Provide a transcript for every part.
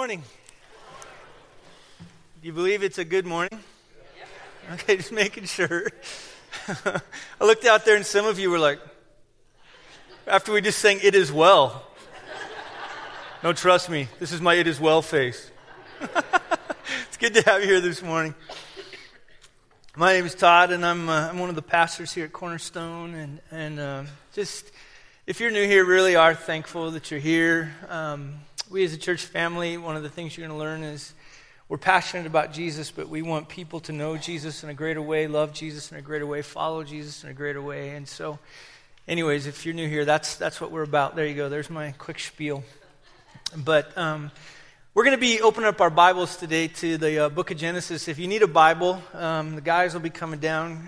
morning. Do you believe it's a good morning? Okay, just making sure. I looked out there and some of you were like, after we just sang, "It is well." No, trust me, this is my "it is well" face. It's good to have you here this morning. My name is Todd, and I'm one of the pastors here at Cornerstone. And just, if you're new here, really are thankful that you're here. We as a church family, one of the things you're going to learn is we're passionate about Jesus, but we want people to know Jesus in a greater way, love Jesus in a greater way, follow Jesus in a greater way. And so, anyways, if you're new here, that's what we're about. There you go. There's my quick spiel. But we're going to be opening up our Bibles today to the book of Genesis. If you need a Bible, the guys will be coming down.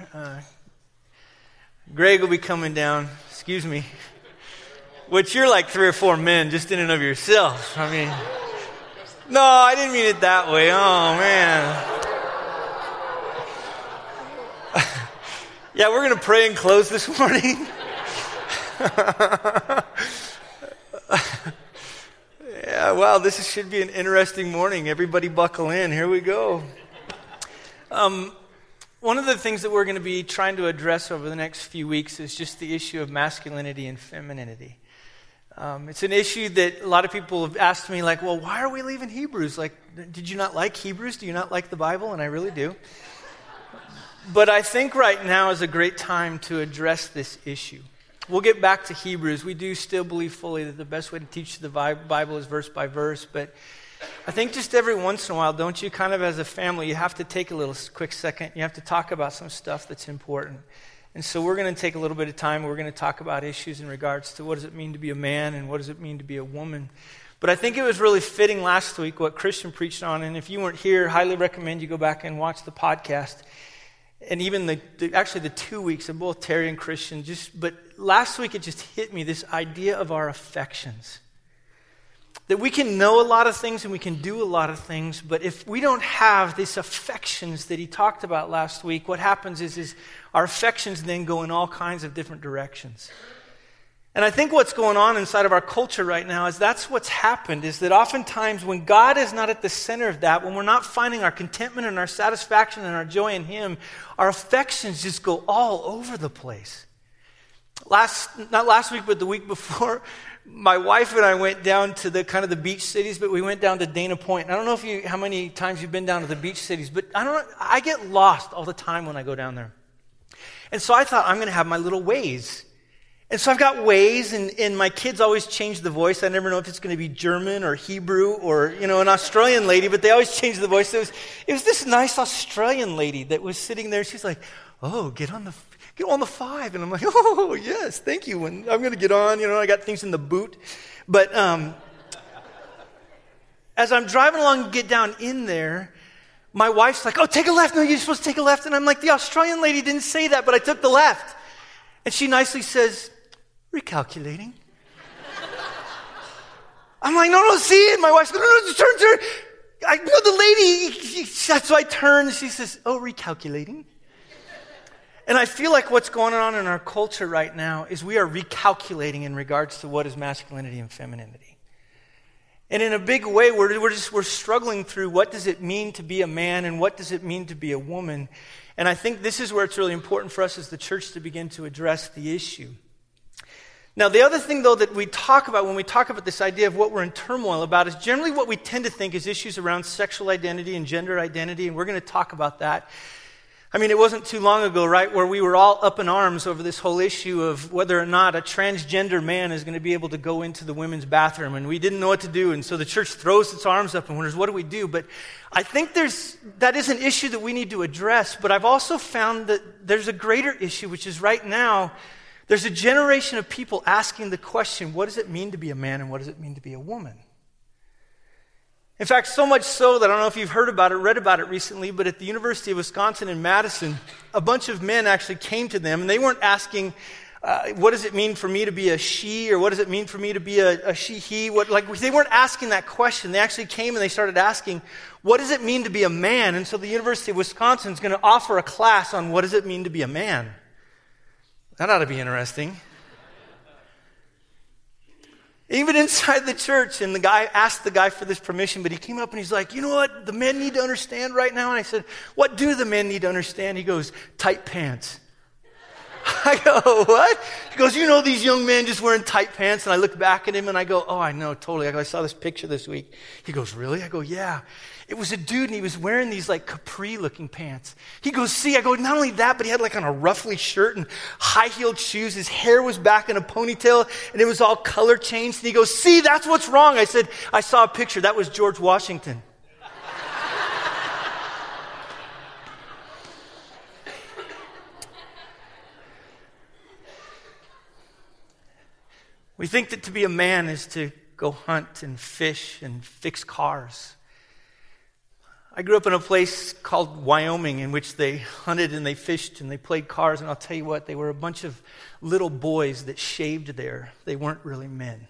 Greg will be coming down. Excuse me. Which you're like 3 or 4 men just in and of yourself. I mean, no, I didn't mean it that way. Oh, man. Yeah, we're going to pray and close this morning. Yeah, wow, this should be an interesting morning. Everybody buckle in. Here we go. One of the things that we're going to be trying to address over the next few weeks is just the issue of masculinity and femininity. It's an issue that a lot of people have asked me, like, well, why are we leaving Hebrews? Like, did you not like Hebrews? Do you not like the Bible? And I really do. But I think right now is a great time to address this issue. We'll get back to Hebrews. We do still believe fully that the best way to teach the Bible is verse by verse. But I think just every once in a while, don't you, kind of as a family, you have to take a little quick second. You have to talk about some stuff that's important. And so we're going to take a little bit of time. We're going to talk about issues in regards to what does it mean to be a man and what does it mean to be a woman. But I think it was really fitting last week what Christian preached on. And if you weren't here, highly recommend you go back and watch the podcast. And even the 2 weeks of both Terry and Christian. But last week it just hit me, this idea of our affections. That we can know a lot of things and we can do a lot of things, but if we don't have these affections that he talked about last week, what happens is our affections then go in all kinds of different directions. And I think what's going on inside of our culture right now is that's what's happened, is that oftentimes when God is not at the center of that, when we're not finding our contentment and our satisfaction and our joy in him, our affections just go all over the place. Not last week, but the week before, my wife and I went down to the beach cities, but we went down to Dana Point. And I don't know how many times you've been down to the beach cities, but I get lost all the time when I go down there. And so I thought I'm going to have my little Waze. And so I've got Waze, and my kids always change the voice. I never know if it's going to be German or Hebrew or, an Australian lady, but they always change the voice. So it was this nice Australian lady that was sitting there. She's like, "Oh, get on the 5. And I'm like, "Oh, yes, thank you." And I'm going to get on, I got things in the boot. But as I'm driving along and get down in there, my wife's like, "Oh, take a left. No, you're supposed to take a left." And I'm like, "The Australian lady didn't say that, but I took the left." And she nicely says, "Recalculating." I'm like, no, see it. My wife's going, "No, turn. I know the lady." So I turn and she says, "Oh, recalculating." And I feel like what's going on in our culture right now is we are recalculating in regards to what is masculinity and femininity. And in a big way, we're struggling through what does it mean to be a man and what does it mean to be a woman. And I think this is where it's really important for us as the church to begin to address the issue. Now, the other thing, though, that we talk about when we talk about this idea of what we're in turmoil about is generally what we tend to think is issues around sexual identity and gender identity, and we're going to talk about that. I mean, it wasn't too long ago, right, where we were all up in arms over this whole issue of whether or not a transgender man is going to be able to go into the women's bathroom, and we didn't know what to do, and so the church throws its arms up and wonders, what do we do? But I think that is an issue that we need to address, but I've also found that there's a greater issue, which is right now, there's a generation of people asking the question, what does it mean to be a man and what does it mean to be a woman? In fact, so much so that I don't know if you've heard about it, read about it recently, but at the University of Wisconsin in Madison, a bunch of men actually came to them, and they weren't asking, what does it mean for me to be a she, or what does it mean for me to be a she-he? They weren't asking that question. They actually came and they started asking, what does it mean to be a man? And so the University of Wisconsin is going to offer a class on what does it mean to be a man. That ought to be interesting. Even inside the church, and the guy asked the guy for this permission, but he came up and he's like, you know what the men need to understand right now? And I said, what do the men need to understand? He goes, tight pants. I go, what? He goes, you know these young men just wearing tight pants? And I look back at him and I go, oh, I know, totally. I saw this picture this week. He goes, really? I go, yeah. It was a dude and he was wearing these like capri-looking pants. He goes, see, I go, not only that, but he had like on a ruffly shirt and high-heeled shoes. His hair was back in a ponytail and it was all color changed. And he goes, see, that's what's wrong. I said, I saw a picture. That was George Washington. We think that to be a man is to go hunt and fish and fix cars. I grew up in a place called Wyoming in which they hunted and they fished and they played cars. And I'll tell you what, they were a bunch of little boys that shaved there. They weren't really men.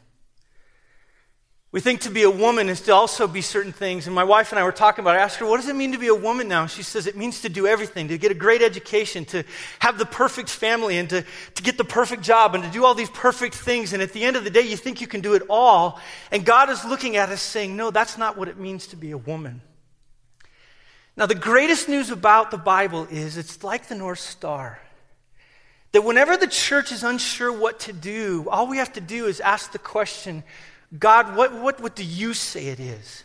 We think to be a woman is to also be certain things. And my wife and I were talking about it. I asked her, what does it mean to be a woman now? She says it means to do everything, to get a great education, to have the perfect family, and to get the perfect job, and to do all these perfect things. And at the end of the day, you think you can do it all. And God is looking at us saying, no, that's not what it means to be a woman. Now, the greatest news about the Bible is it's like the North Star. That whenever the church is unsure what to do, all we have to do is ask the question, God, what do you say it is?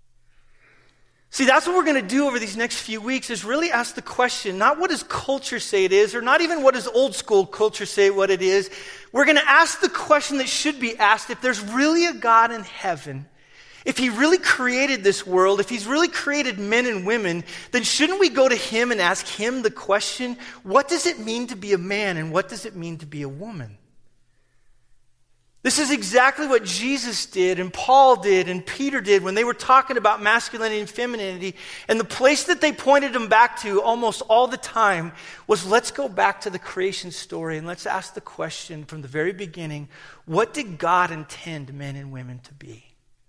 See, that's what we're going to do over these next few weeks is really ask the question, not what does culture say it is, or not even what does old school culture say what it is. We're going to ask the question that should be asked, if there's really a God in heaven, if he really created this world, if he's really created men and women, then shouldn't we go to him and ask him the question, what does it mean to be a man and what does it mean to be a woman? This is exactly what Jesus did and Paul did and Peter did when they were talking about masculinity and femininity. And the place that they pointed them back to almost all the time was, let's go back to the creation story and let's ask the question from the very beginning, what did God intend men and women to be?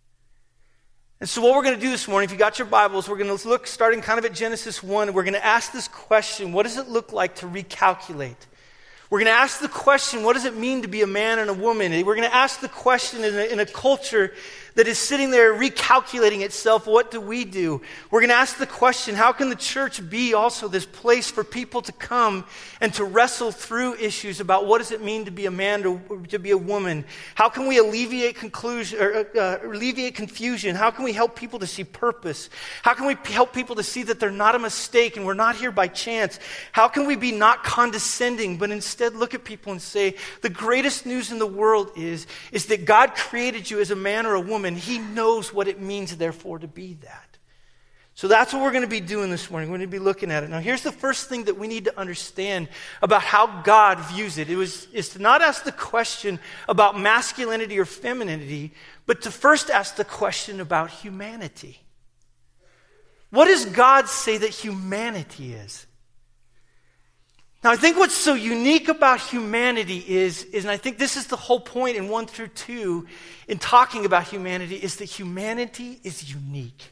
And so what we're going to do this morning, if you got your Bibles, we're going to look starting kind of at Genesis 1, and we're going to ask this question, what does it look like to recalculate? We're going to ask the question, what does it mean to be a man and a woman? We're going to ask the question in a culture that is sitting there recalculating itself, what do we do? We're going to ask the question, how can the church be also this place for people to come and to wrestle through issues about what does it mean to be a man or to be a woman? How can we alleviate confusion? How can we help people to see purpose? How can we help people to see that they're not a mistake and we're not here by chance? How can we be not condescending, but instead look at people and say, the greatest news in the world is that God created you as a man or a woman. He knows what it means, therefore, to be that. So that's what we're going to be doing this morning. We're going to be looking at it. Now, here's the first thing that we need to understand about how God views it. Is to not ask the question about masculinity or femininity, but to first ask the question about humanity. What does God say that humanity is? Now, I think what's so unique about humanity is, and I think this is the whole point in 1 through 2 in talking about humanity, is that humanity is unique.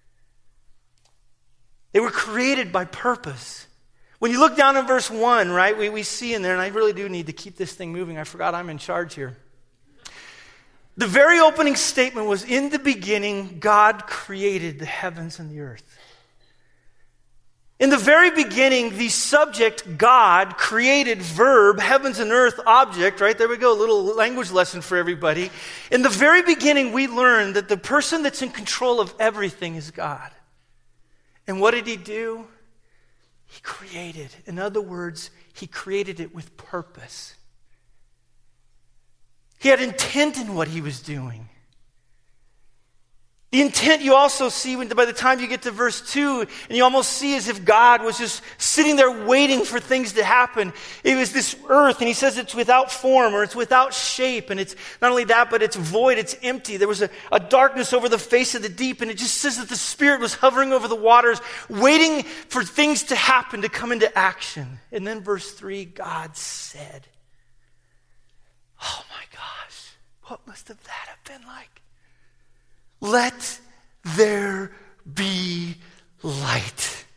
They were created by purpose. When you look down in verse 1, right, we see in there, and I really do need to keep this thing moving. I forgot I'm in charge here. The very opening statement was, in the beginning, God created the heavens and the earth. In the very beginning, the subject, God, created verb, heavens and earth, object, right? There we go, a little language lesson for everybody. In the very beginning, we learned that the person that's in control of everything is God. And what did he do? He created. In other words, he created it with purpose. He had intent in what he was doing. The intent you also see by the time you get to verse 2, and you almost see as if God was just sitting there waiting for things to happen. It was this earth, and he says it's without form or it's without shape, and it's not only that, but it's void, it's empty. There was a darkness over the face of the deep, and it just says that the Spirit was hovering over the waters, waiting for things to happen, to come into action. And then verse 3, God said, oh my gosh, what must that have been like? Let there be light.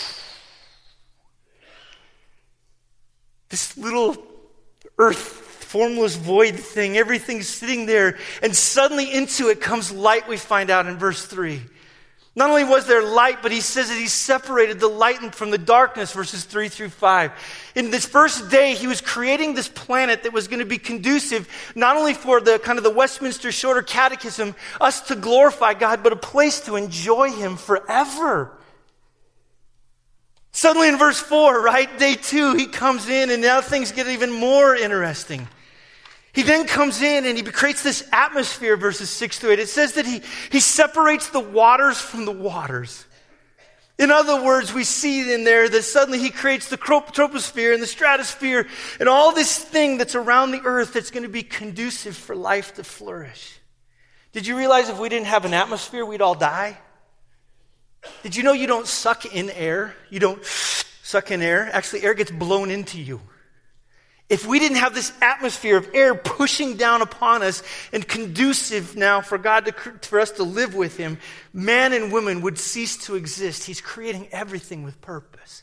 This little earth formless void thing. Everything's sitting there. And suddenly into it comes light, we find out in verse 3. Not only was there light, but he says that he separated the light from the darkness, verses 3 through 5. In this first day, he was creating this planet that was going to be conducive, not only for the kind of the Westminster Shorter Catechism, us to glorify God, but a place to enjoy him forever. Suddenly in verse 4, right, day 2, he comes in and now things get even more interesting. He then comes in and he creates this atmosphere, verses 6 through 8. It says that he separates the waters from the waters. In other words, we see in there that suddenly he creates the troposphere and the stratosphere and all this thing that's around the earth that's going to be conducive for life to flourish. Did you realize if we didn't have an atmosphere, we'd all die? Did you know you don't suck in air? You don't suck in air. Actually, air gets blown into you. If we didn't have this atmosphere of air pushing down upon us and conducive now for for us to live with him, man and woman would cease to exist. He's creating everything with purpose.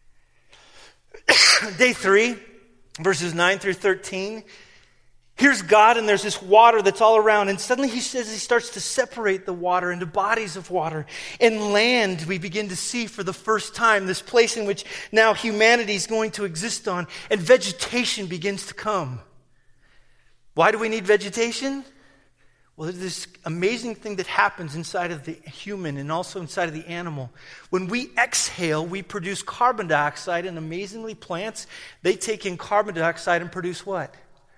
Day 3, verses 9 through 13. Here's God, and there's this water that's all around. And suddenly he says he starts to separate the water into bodies of water. And land, we begin to see for the first time, this place in which now humanity is going to exist on. And vegetation begins to come. Why do we need vegetation? Well, there's this amazing thing that happens inside of the human and also inside of the animal. When we exhale, we produce carbon dioxide. And amazingly, plants, they take in carbon dioxide and produce what?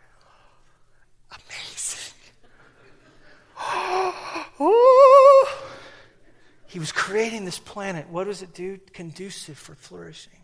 Amazing. Oh. He was creating this planet. What does it do? Conducive for flourishing.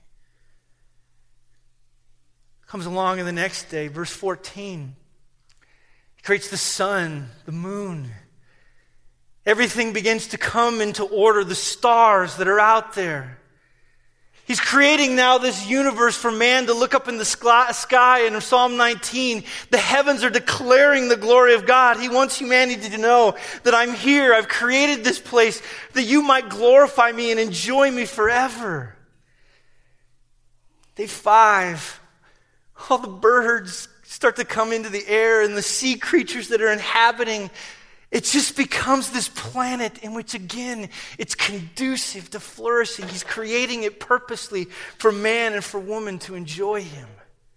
Comes along in the next day, verse 14. He creates the sun, the moon. Everything begins to come into order, the stars that are out there. He's creating now this universe for man to look up in the sky. In Psalm 19, the heavens are declaring the glory of God. He wants humanity to know that I'm here. I've created this place that you might glorify me and enjoy me forever. Day 5, all the birds start to come into the air and the sea creatures that are inhabiting. It just becomes this planet in which, again, it's conducive to flourishing. He's creating it purposely for man and for woman to enjoy him.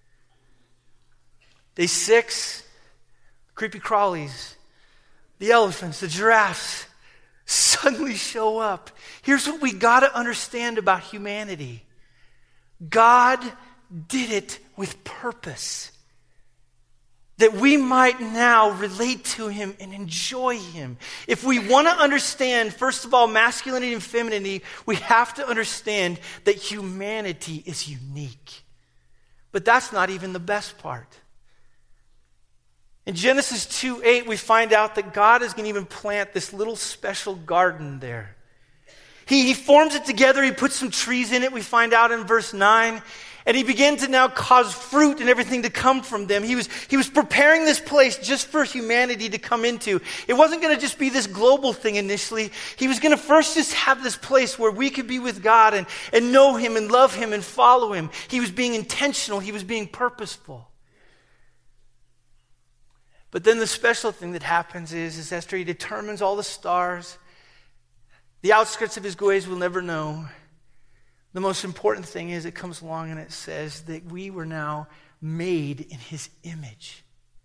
Day 6, creepy crawlies, the elephants, the giraffes suddenly show up. Here's what we got to understand about humanity. God did it with purpose. That we might now relate to him and enjoy him. If we want to understand, first of all, masculinity and femininity, we have to understand that humanity is unique. But that's not even the best part. In Genesis 2:8, we find out that God is going to even plant this little special garden there. He forms it together. He puts some trees in it. We find out in verse 9. And he began to now cause fruit and everything to come from them. He was preparing this place just for humanity to come into. It wasn't going to just be this global thing initially. He was going to first just have this place where we could be with God and know him and love him and follow him. He was being intentional. He was being purposeful. But then the special thing that happens is after he determines all the stars, the outskirts of his ways will never know. The most important thing is it comes along and it says that we were now made in his image.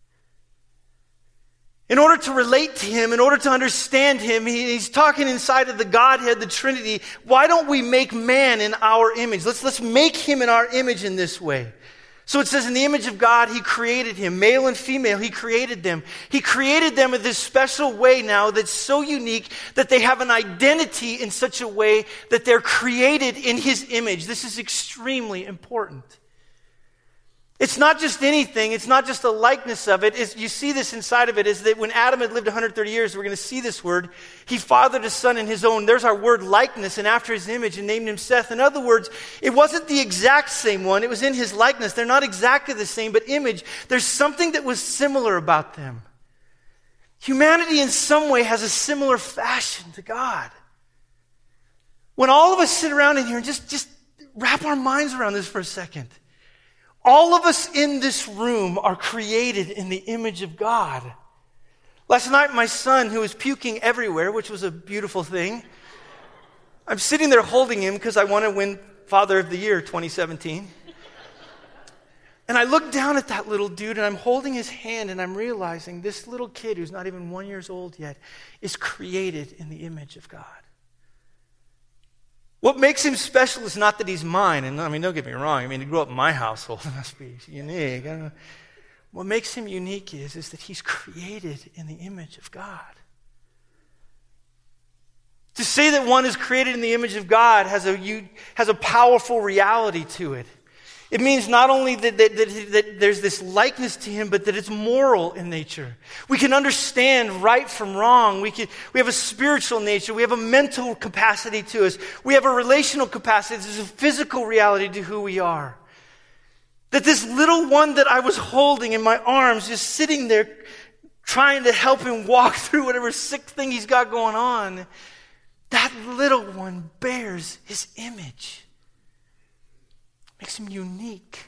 In order to relate to him, in order to understand him, he's talking inside of the Godhead, the Trinity. Why don't we make man in our image? Let's make him in our image in this way. So it says in the image of God, he created him. Male and female, he created them. He created them in this special way now that's so unique that they have an identity in such a way that they're created in his image. This is extremely important. It's not just anything. It's not just a likeness of it. You see this inside of it is that when Adam had lived 130 years, we're going to see this word. He fathered a son in his own. There's our word likeness, and after his image, and named him Seth. In other words, it wasn't the exact same one. It was in his likeness. They're not exactly the same, but image. There's something that was similar about them. Humanity in some way has a similar fashion to God. When all of us sit around in here and just wrap our minds around this for a second. All of us in this room are created in the image of God. Last night, my son, who was puking everywhere, which was a beautiful thing, I'm sitting there holding him because I want to win Father of the Year 2017. And I look down at that little dude, and I'm holding his hand, and I'm realizing this little kid who's not even 1 year old yet is created in the image of God. What makes him special is not that he's mine. And I mean, don't get me wrong. I mean, he grew up in my household. It must be unique. What makes him unique is that he's created in the image of God. To say that one is created in the image of God has a powerful reality to it. It means not only that there's this likeness to him, but that it's moral in nature. We can understand right from wrong. We have a spiritual nature. We have a mental capacity to us. We have a relational capacity. There's a physical reality to who we are. That this little one that I was holding in my arms, just sitting there trying to help him walk through whatever sick thing he's got going on, that little one bears his image. Makes him unique.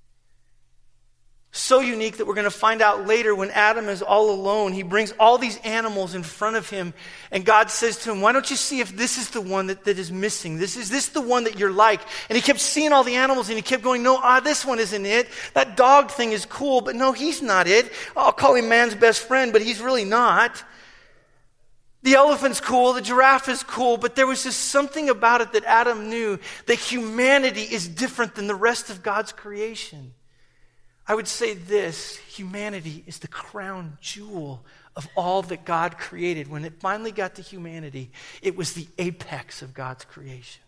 So unique that we're going to find out later when Adam is all alone, he brings all these animals in front of him, and God says to him, why don't you see if this is the one that is missing? Is this the one that you're like? And he kept seeing all the animals, and he kept going, no, this one isn't it. That dog thing is cool, but no, he's not it. I'll call him man's best friend, but he's really not. The elephant's cool, the giraffe is cool, but there was just something about it that Adam knew, that humanity is different than the rest of God's creation. I would say this, humanity is the crown jewel of all that God created. When it finally got to humanity, it was the apex of God's creation.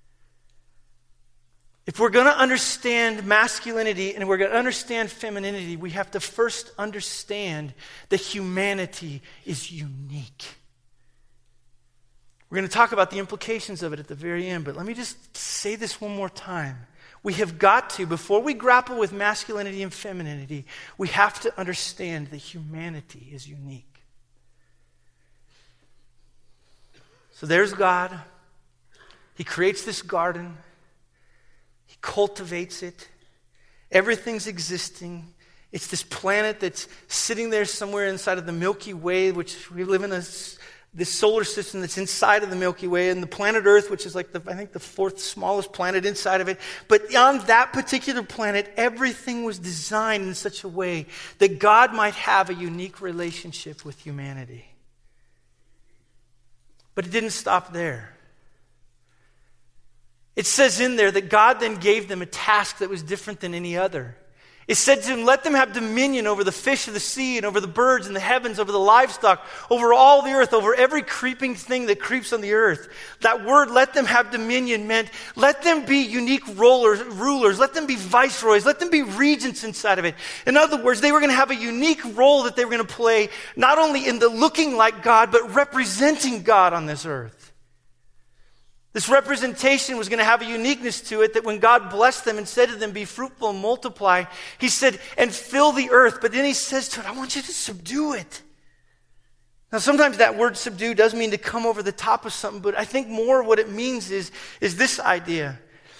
If we're going to understand masculinity and we're going to understand femininity, we have to first understand that humanity is unique. We're going to talk about the implications of it at the very end, but let me just say this one more time. We have got to, before we grapple with masculinity and femininity, we have to understand that humanity is unique. So there's God. He creates this garden. He cultivates it. Everything's existing. It's this planet that's sitting there somewhere inside of the Milky Way, which we live in this solar system that's inside of the Milky Way, and the planet Earth, which is like I think the fourth smallest planet inside of it. But on that particular planet, everything was designed in such a way that God might have a unique relationship with humanity. But it didn't stop there. It says in there that God then gave them a task that was different than any other. It said to him, let them have dominion over the fish of the sea and over the birds in the heavens, over the livestock, over all the earth, over every creeping thing that creeps on the earth. That word, let them have dominion, meant let them be unique rulers, let them be viceroys, let them be regents inside of it. In other words, they were going to have a unique role that they were going to play, not only in the looking like God, but representing God on this earth. This representation was going to have a uniqueness to it that when God blessed them and said to them, be fruitful and multiply, he said, and fill the earth. But then he says to it, I want you to subdue it. Now, sometimes that word subdue does mean to come over the top of something, but I think more what it means is this idea.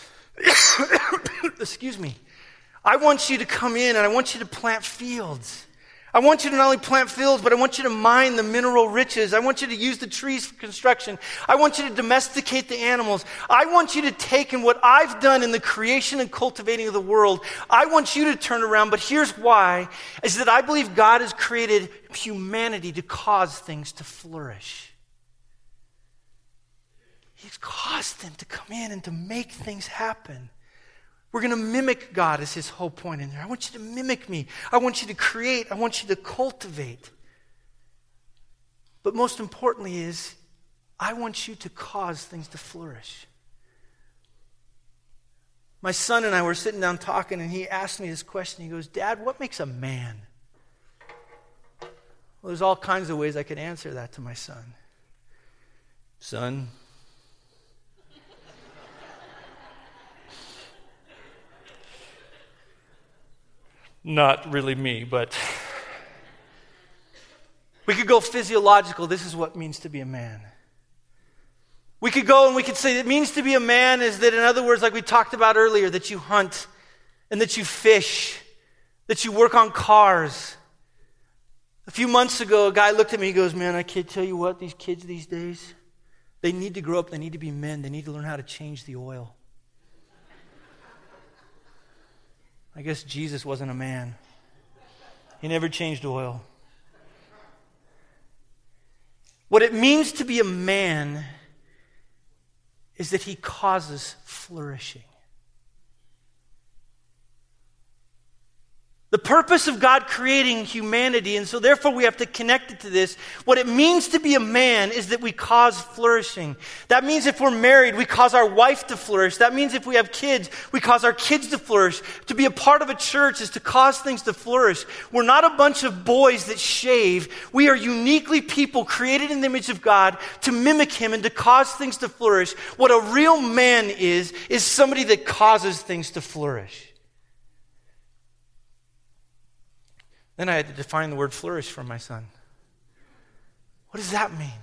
Excuse me. I want you to come in and I want you to plant fields. I want you to not only plant fields, but I want you to mine the mineral riches. I want you to use the trees for construction. I want you to domesticate the animals. I want you to take in what I've done in the creation and cultivating of the world. I want you to turn around, but here's why, is that I believe God has created humanity to cause things to flourish. He's caused them to come in and to make things happen. We're going to mimic God is his whole point in there. I want you to mimic me. I want you to create. I want you to cultivate. But most importantly is, I want you to cause things to flourish. My son and I were sitting down talking, and he asked me this question. He goes, Dad, what makes a man? Well, there's all kinds of ways I could answer that to my son. Son, not really me, but we could go physiological. This is what it means to be a man. We could go and we could say it means to be a man is that, in other words, like we talked about earlier, that you hunt and that you fish, that you work on cars. A few months ago, a guy looked at me, he goes, man, I can't tell you what, these kids these days, they need to grow up, they need to be men, they need to learn how to change the oil. I guess Jesus wasn't a man. He never changed oil. What it means to be a man is that he causes flourishing. The purpose of God creating humanity, and so therefore we have to connect it to this. What it means to be a man is that we cause flourishing. That means if we're married, we cause our wife to flourish. That means if we have kids, we cause our kids to flourish. To be a part of a church is to cause things to flourish. We're not a bunch of boys that shave. We are uniquely people created in the image of God to mimic Him and to cause things to flourish. What a real man is somebody that causes things to flourish. Then I had to define the word flourish for my son. What does that mean?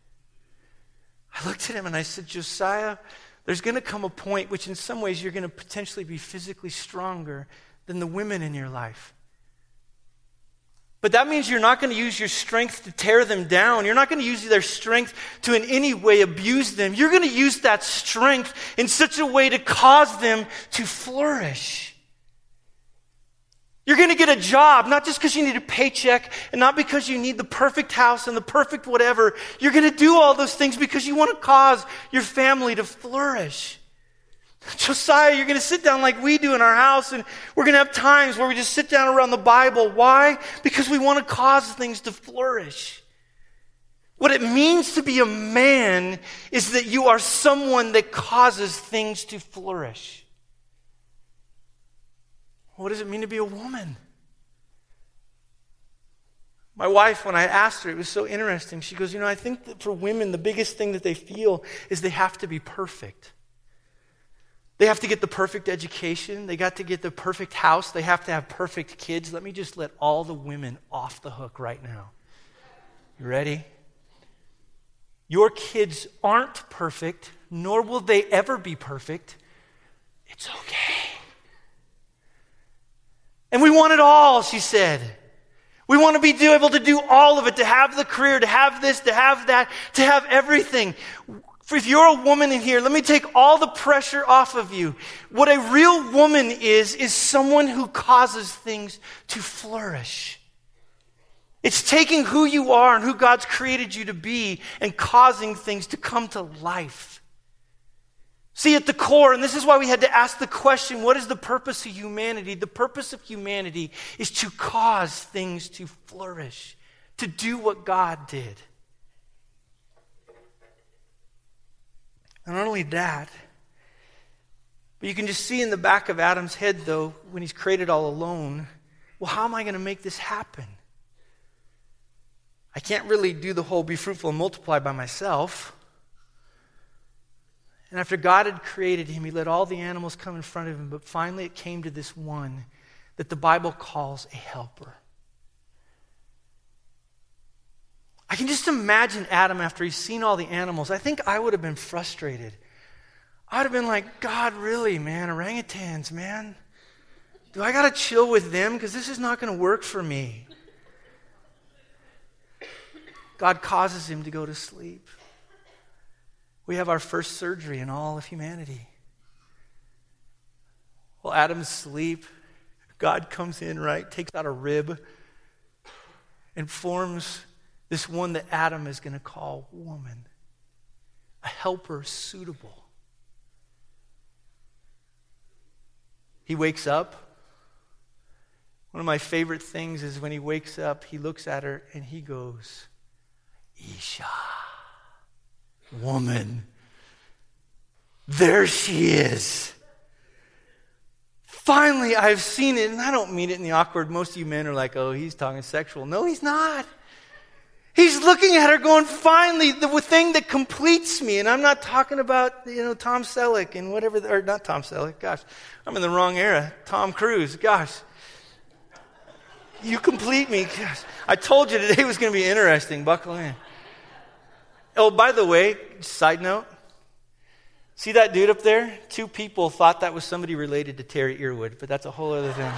I looked at him and I said, Josiah, there's going to come a point which in some ways you're going to potentially be physically stronger than the women in your life. But that means you're not going to use your strength to tear them down. You're not going to use their strength to in any way abuse them. You're going to use that strength in such a way to cause them to flourish. You're going to get a job, not just because you need a paycheck and not because you need the perfect house and the perfect whatever. You're going to do all those things because you want to cause your family to flourish. Josiah, you're going to sit down like we do in our house, and we're going to have times where we just sit down around the Bible. Why? Because we want to cause things to flourish. What it means to be a man is that you are someone that causes things to flourish. What does it mean to be a woman? My wife, when I asked her, it was so interesting. She goes, I think that for women, the biggest thing that they feel is they have to be perfect. They have to get the perfect education. They got to get the perfect house. They have to have perfect kids. Let me just let all the women off the hook right now. You ready? Your kids aren't perfect, nor will they ever be perfect. It's okay. And we want it all, she said. We want to be able to do all of it, to have the career, to have this, to have that, to have everything. If you're a woman in here, let me take all the pressure off of you. What a real woman is someone who causes things to flourish. It's taking who you are and who God's created you to be and causing things to come to life. See, at the core, and this is why we had to ask the question, what is the purpose of humanity? The purpose of humanity is to cause things to flourish, to do what God did. And not only that, but you can just see in the back of Adam's head, though, when he's created all alone, well, how am I going to make this happen? I can't really do the whole be fruitful and multiply by myself. And after God had created him, he let all the animals come in front of him, but finally it came to this one that the Bible calls a helper. I can just imagine Adam after he's seen all the animals. I think I would have been frustrated. I would have been like, God, really, man, orangutans, man. Do I got to chill with them? Because this is not going to work for me. God causes him to go to sleep. We have our first surgery in all of humanity. Well, Adam's asleep. God comes in, right, takes out a rib and forms this one that Adam is going to call woman, a helper suitable. He wakes up. One of my favorite things is when he wakes up, he looks at her and he goes, Isha. Woman. There she is. Finally, I've seen it, and I don't mean it in the awkward. Most of you men are like, oh, he's talking sexual. No, he's not. He's looking at her going, finally, the thing that completes me. And I'm not talking about, Tom Selleck and whatever, or not Tom Selleck, gosh, I'm in the wrong era. Tom Cruise, gosh. You complete me. Gosh. I told you today was going to be interesting. Buckle in. Oh, by the way, side note, See that dude up there? 2 people thought that was somebody related to Terry Earwood, but that's a whole other thing.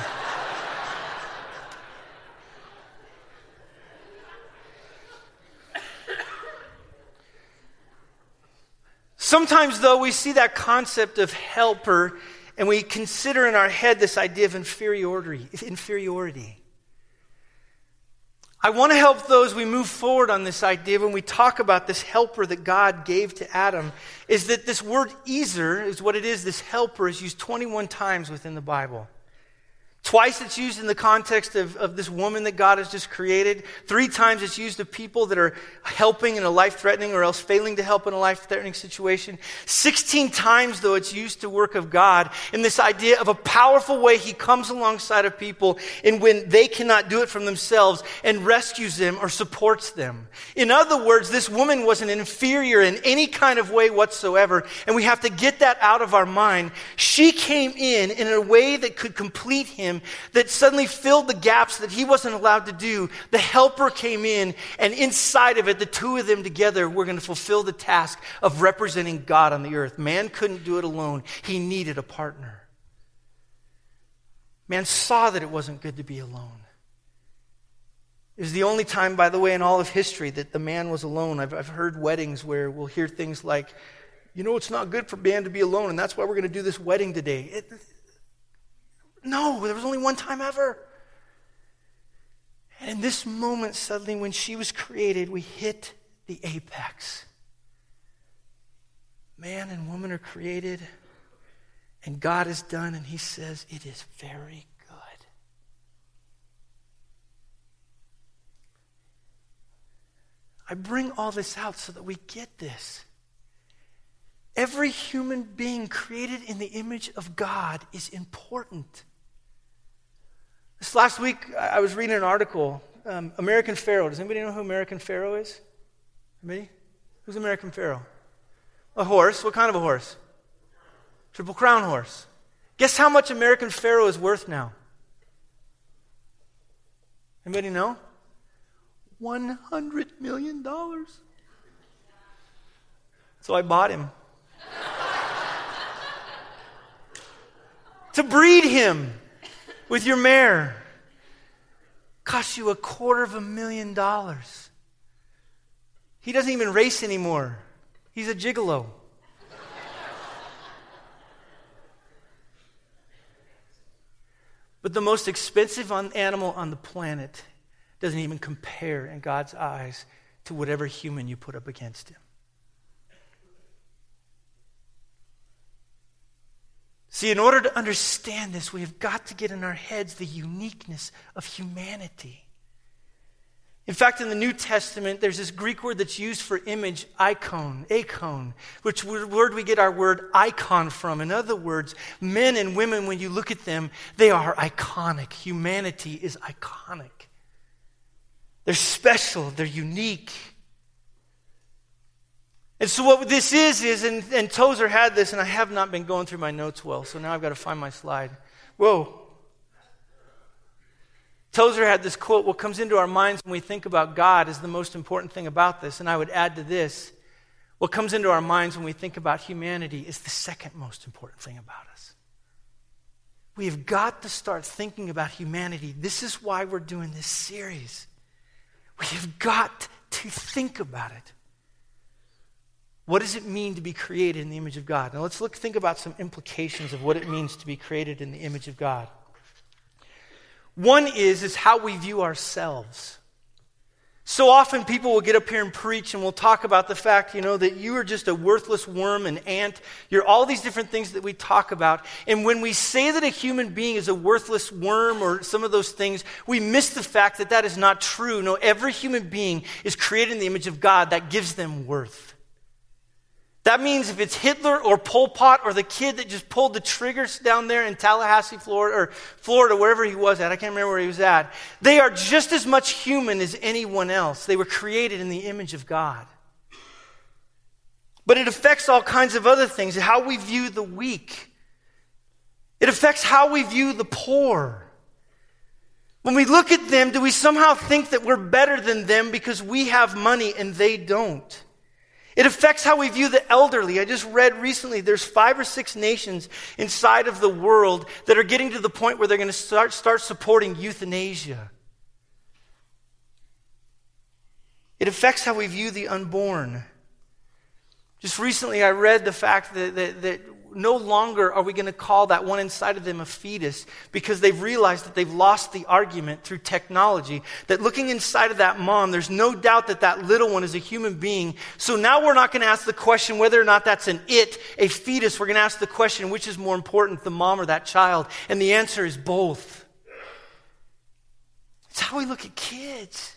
Sometimes, though, we see that concept of helper and we consider in our head this idea of inferiority. I want to help those we move forward on this idea when we talk about this helper that God gave to Adam, is that this word Ezer is what it is. This helper is used 21 times within the Bible. Twice it's used in the context of this woman that God has just created. 3 times it's used of people that are helping in a life-threatening or else failing to help in a life-threatening situation. 16 times, though, it's used to work of God in this idea of a powerful way He comes alongside of people and when they cannot do it from themselves and rescues them or supports them. In other words, this woman wasn't inferior in any kind of way whatsoever, and we have to get that out of our mind. She came in a way that could complete Him, that suddenly filled the gaps that He wasn't allowed to do. The helper came in, and inside of it, the 2 of them together were going to fulfill the task of representing God on the earth. Man couldn't do it alone. He needed a partner. Man saw that it wasn't good to be alone. It was the only time, by the way, in all of history that the man was alone. I've heard weddings where we'll hear things like, it's not good for man to be alone, and that's why we're going to do this wedding today. No, there was only one time ever. And in this moment, suddenly, when she was created, we hit the apex. Man and woman are created, and God is done, and He says, it is very good. I bring all this out so that we get this. Every human being created in the image of God is important. This last week, I was reading an article, American Pharoah. Does anybody know who American Pharoah is? Anybody? Who's American Pharoah? A horse. What kind of a horse? Triple Crown horse. Guess how much American Pharoah is worth now? Anybody know? $100 million. So I bought him. To breed him with your mare costs you $250,000. He doesn't even race anymore. He's a gigolo. But the most expensive animal on the planet doesn't even compare in God's eyes to whatever human you put up against him. See, in order to understand this, we have got to get in our heads the uniqueness of humanity. In fact, in the New Testament, there's this Greek word that's used for image, akon, which word we get our word icon from. In other words, men and women, when you look at them, they are iconic. Humanity is iconic. They're special, they're unique. And so what this is, and Tozer had this, and I have not been going through my notes well, so now I've got to find my slide. Whoa. Tozer had this quote, what comes into our minds when we think about God is the most important thing about this. And I would add to this, what comes into our minds when we think about humanity is the second most important thing about us. We have got to start thinking about humanity. This is why we're doing this series. We have got to think about it. What does it mean to be created in the image of God? Now let's think about some implications of what it means to be created in the image of God. One is how we view ourselves. So often people will get up here and preach and we'll talk about the fact, that you are just a worthless worm, an ant. You're all these different things that we talk about. And when we say that a human being is a worthless worm or some of those things, we miss the fact that that is not true. No, every human being is created in the image of God. That gives them worth. That means if it's Hitler or Pol Pot or the kid that just pulled the triggers down there in Tallahassee, Florida, or Florida, wherever he was at, I can't remember where he was at, they are just as much human as anyone else. They were created in the image of God. But it affects all kinds of other things, how we view the weak. It affects how we view the poor. When we look at them, do we somehow think that we're better than them because we have money and they don't? It affects how we view the elderly. I just read recently there's 5 or 6 nations inside of the world that are getting to the point where they're going to start supporting euthanasia. It affects how we view the unborn. Just recently I read the fact that no longer are we going to call that one inside of them a fetus, because they've realized that they've lost the argument through technology, that looking inside of that mom, there's no doubt that that little one is a human being. So now we're not going to ask the question whether or not that's a fetus. We're going to ask the question, which is more important, the mom or that child? And the answer is both. It's how we look at kids.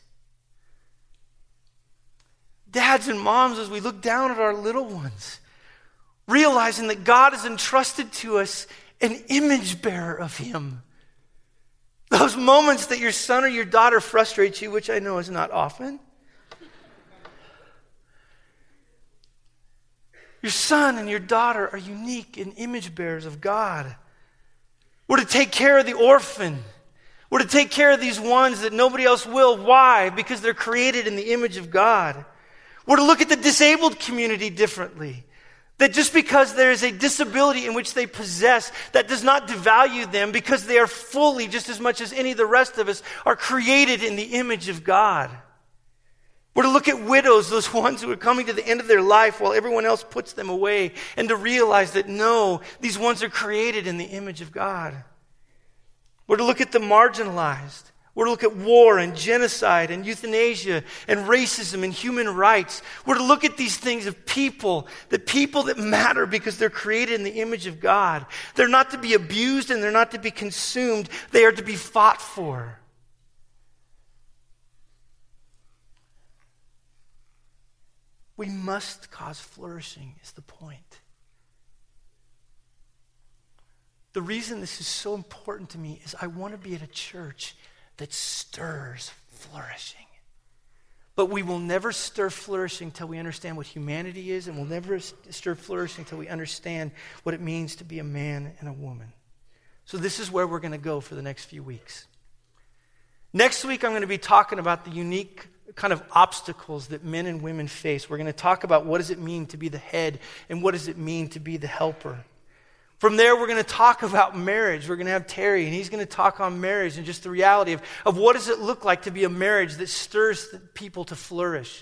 Dads and moms, as we look down at our little ones, realizing that God has entrusted to us an image bearer of Him. Those moments that your son or your daughter frustrates you, which I know is not often. Your son and your daughter are unique and image bearers of God. We're to take care of the orphan. We're to take care of these ones that nobody else will. Why? Because they're created in the image of God. We're to look at the disabled community differently. That just because there is a disability in which they possess, that does not devalue them, because they are fully, just as much as any of the rest of us, are created in the image of God. We're to look at widows, those ones who are coming to the end of their life while everyone else puts them away, and to realize that no, these ones are created in the image of God. We're to look at the marginalized. We're to look at war and genocide and euthanasia and racism and human rights. We're to look at these things of people that matter because they're created in the image of God. They're not to be abused and they're not to be consumed. They are to be fought for. We must cause flourishing is the point. The reason this is so important to me is I want to be at a church that stirs flourishing. But we will never stir flourishing till we understand what humanity is, and we'll never stir flourishing till we understand what it means to be a man and a woman. So this is where we're going to go for the next few weeks. Next week, I'm going to be talking about the unique kind of obstacles that men and women face. We're going to talk about what does it mean to be the head, and what does it mean to be the helper. From there, we're going to talk about marriage. We're going to have Terry, and he's going to talk on marriage and just the reality of what does it look like to be a marriage that stirs people to flourish.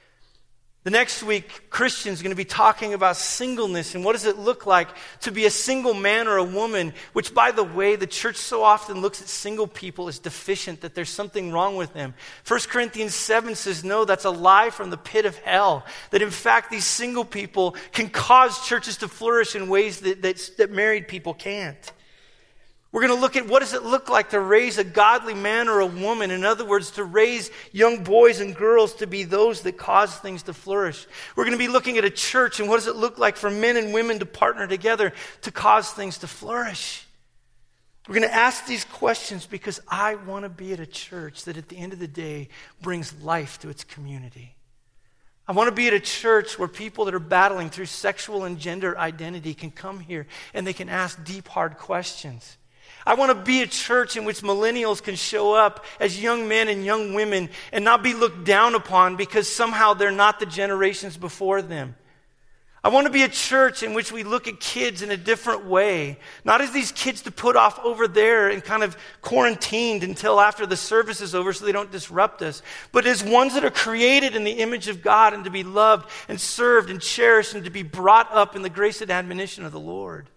The next week, Christian's going to be talking about singleness and what does it look like to be a single man or a woman, which, by the way, the church so often looks at single people as deficient, that there's something wrong with them. 1 Corinthians 7 says, no, that's a lie from the pit of hell. That in fact, these single people can cause churches to flourish in ways that married people can't. We're going to look at what does it look like to raise a godly man or a woman. In other words, to raise young boys and girls to be those that cause things to flourish. We're going to be looking at a church and what does it look like for men and women to partner together to cause things to flourish. We're going to ask these questions because I want to be at a church that at the end of the day brings life to its community. I want to be at a church where people that are battling through sexual and gender identity can come here and they can ask deep, hard questions. I want to be a church in which millennials can show up as young men and young women and not be looked down upon because somehow they're not the generations before them. I want to be a church in which we look at kids in a different way. Not as these kids to put off over there and kind of quarantined until after the service is over so they don't disrupt us, but as ones that are created in the image of God and to be loved and served and cherished and to be brought up in the grace and admonition of the Lord.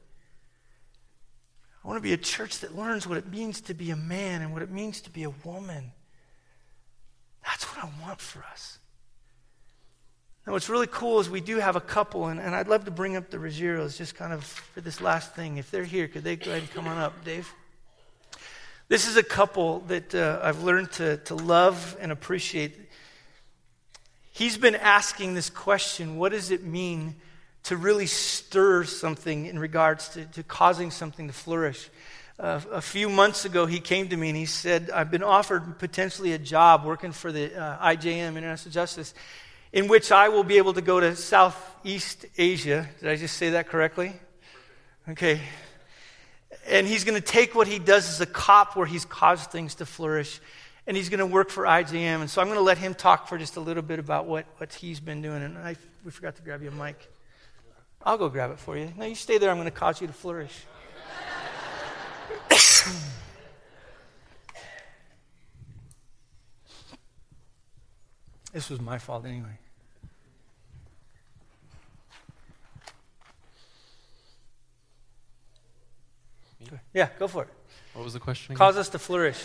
I want to be a church that learns what it means to be a man and what it means to be a woman. That's what I want for us. Now, what's really cool is we do have a couple, and I'd love to bring up the Ruggieros just kind of for this last thing. If they're here, could they go ahead and come on up, Dave? This is a couple that I've learned to love and appreciate. He's been asking this question, what does it mean to really stir something in regards to causing something to flourish? A few months ago, he came to me and he said, I've been offered potentially a job working for the IJM, International Justice, in which I will be able to go to Southeast Asia. Did I just say that correctly? Okay. And he's going to take what he does as a cop where he's caused things to flourish and he's going to work for IJM. And so I'm going to let him talk for just a little bit about what he's been doing. And we forgot to grab you a mic. I'll go grab it for you. No, you stay there. I'm going to cause you to flourish. This was my fault anyway. Yeah, go for it. What was the question again? Cause us to flourish.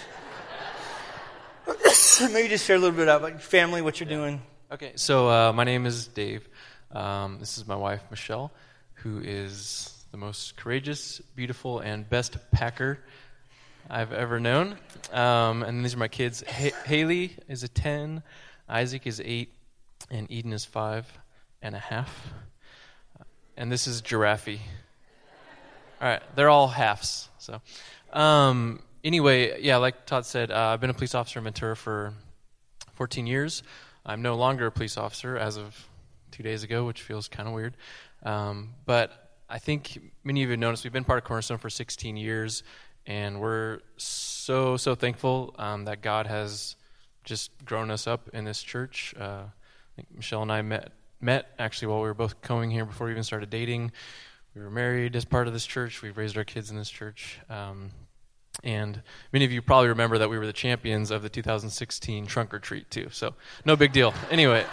Maybe just share a little bit about your family, what you're doing. Okay, so my name is Dave. This is my wife, Michelle, who is the most courageous, beautiful, and best packer I've ever known. And these are my kids. Haley is 10, Isaac is 8, and Eden is 5.5. And this is Giraffe. All right, they're all halves. So, anyway, yeah, like Todd said, I've been a police officer in Ventura for 14 years. I'm no longer a police officer as of 2 days ago, which feels kind of weird. But I think many of you have noticed we've been part of Cornerstone for 16 years, and we're so thankful that God has just grown us up in this church. I think Michelle and I met actually while we were both coming here before we even started dating. We were married as part of this church. We've raised our kids in this church. And many of you probably remember that we were the champions of the 2016 trunk or treat, too. So no big deal. Anyway.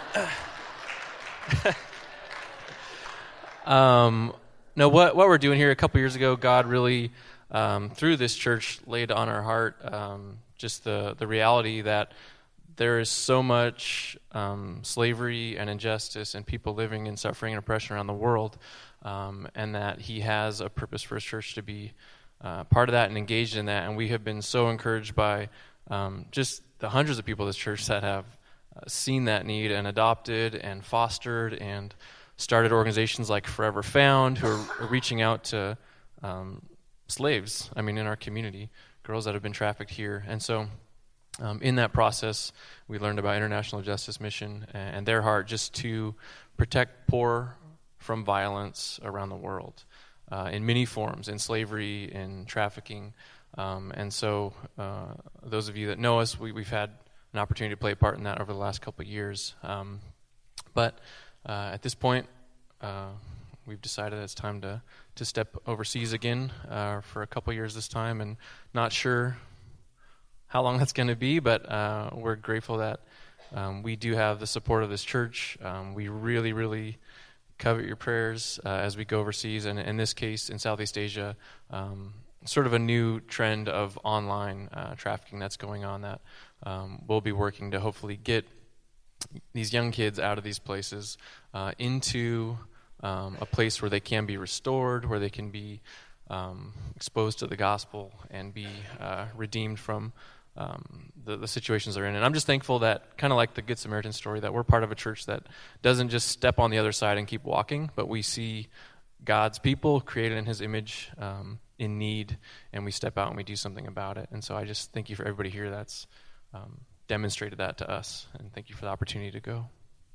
No, what we're doing here, a couple years ago, God really, through this church, laid on our heart just the reality that there is so much slavery and injustice and people living in suffering and oppression around the world, and that he has a purpose for his church to be part of that and engaged in that. And we have been so encouraged by just the hundreds of people in this church that have seen that need and adopted and fostered and started organizations like Forever Found, who are reaching out to slaves, in our community, girls that have been trafficked here. And so in that process, we learned about International Justice Mission and their heart just to protect poor from violence around the world in many forms, in slavery, in trafficking. And so those of you that know us, we've had an opportunity to play a part in that over the last couple of years. But at this point, we've decided that it's time to step overseas again for a couple of years this time, and not sure how long that's going to be, but we're grateful that we do have the support of this church. We really, really covet your prayers as we go overseas, and in this case, in Southeast Asia, sort of a new trend of online trafficking that's going on that we'll be working to hopefully get these young kids out of these places into a place where they can be restored, where they can be exposed to the gospel and be redeemed from the situations they're in. And I'm just thankful that, kind of like the Good Samaritan story, that we're part of a church that doesn't just step on the other side and keep walking, but we see God's people created in his image in need, and we step out and we do something about it. And so I just thank you for everybody here that's demonstrated that to us, and thank you for the opportunity to go.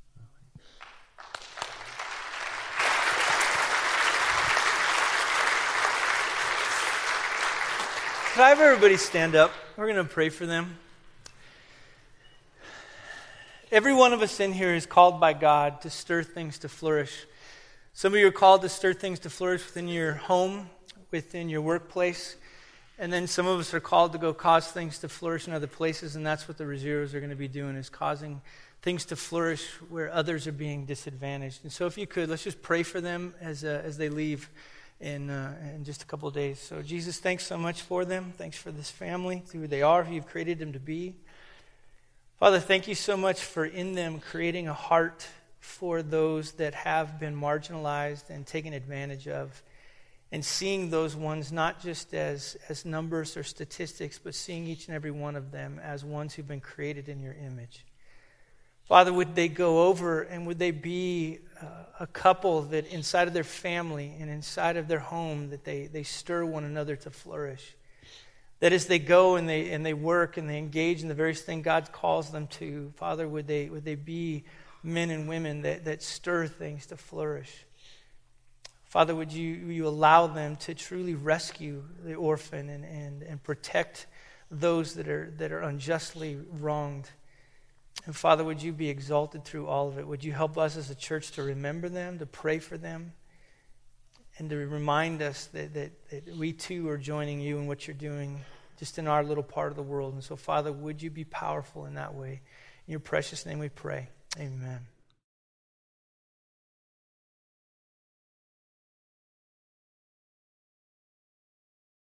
Could I have everybody stand up? We're going to pray for them. Every one of us in here is called by God to stir things to flourish. Some of you are called to stir things to flourish within your home, within your workplace. And then some of us are called to go cause things to flourish in other places, and that's what the Rezeros are going to be doing, is causing things to flourish where others are being disadvantaged. And so if you could, let's just pray for them as they leave in just a couple of days. So Jesus, thanks so much for them. Thanks for this family, who they are, who you've created them to be. Father, thank you so much for in them creating a heart for those that have been marginalized and taken advantage of, and seeing those ones not just as numbers or statistics, but seeing each and every one of them as ones who've been created in your image. Father, would they go over and would they be a couple that inside of their family and inside of their home that they stir one another to flourish? That as they go and they work and they engage in the various things God calls them to, Father, would they be men and women that stir things to flourish? Father, would you allow them to truly rescue the orphan and protect those that are unjustly wronged. And Father, would you be exalted through all of it? Would you help us as a church to remember them, to pray for them, and to remind us that we too are joining you in what you're doing just in our little part of the world. And so, Father, would you be powerful in that way? In your precious name we pray. Amen.